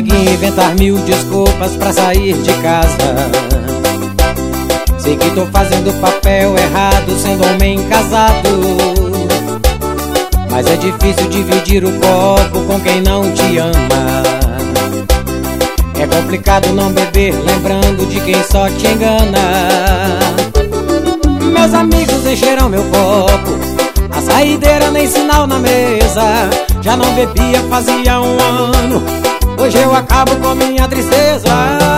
consegui inventar mil desculpas pra sair de casa. Sei que tô fazendo papel errado sendo homem casado, mas é difícil dividir o copo com quem não te ama. É complicado não beber lembrando de quem só te engana. Meus amigos encheram meu copo, a saideira nem sinal na mesa. Já não bebia fazia um ano, hoje eu acabo com minha tristeza.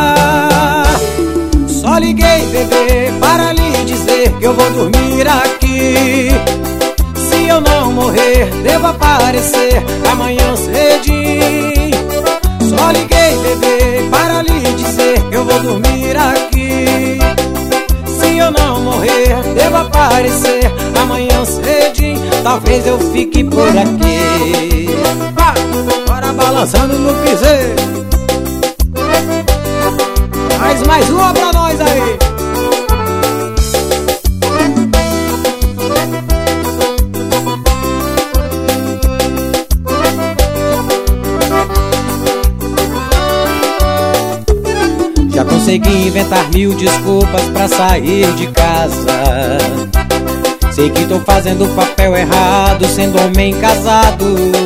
Só liguei, bebê, para lhe dizer que eu vou dormir aqui. Se eu não morrer, devo aparecer amanhã cedinho. Só liguei, bebê, para lhe dizer que eu vou dormir aqui. Se eu não morrer, devo aparecer amanhã cedinho. Talvez eu fique por aqui. Bora balançando no piseiro. Mais uma pra nós aí. Já consegui inventar mil desculpas pra sair de casa. Sei que tô fazendo o papel errado sendo homem casado,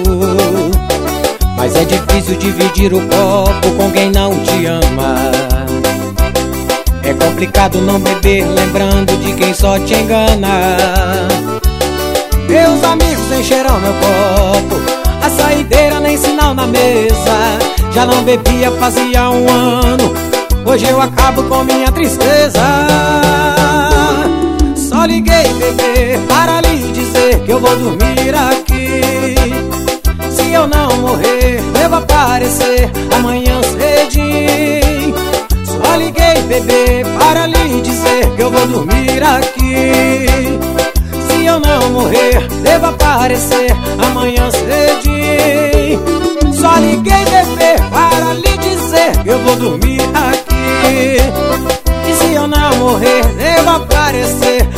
mas é difícil dividir o copo com quem não te ama. É complicado não beber lembrando de quem só te engana. Meus amigos encheram meu copo, a saideira nem sinal na mesa. Já não bebia fazia um ano, hoje eu acabo com minha tristeza. Só liguei, bebê, para lhe dizer que eu vou dormir aqui. Se eu não morrer, devo aparecer amanhã cedinho. Só liguei, bebê, para lhe dizer que eu vou dormir aqui. Se eu não morrer, devo aparecer amanhã cedinho. Só liguei, bebê, para lhe dizer que eu vou dormir aqui. E se eu não morrer, devo aparecer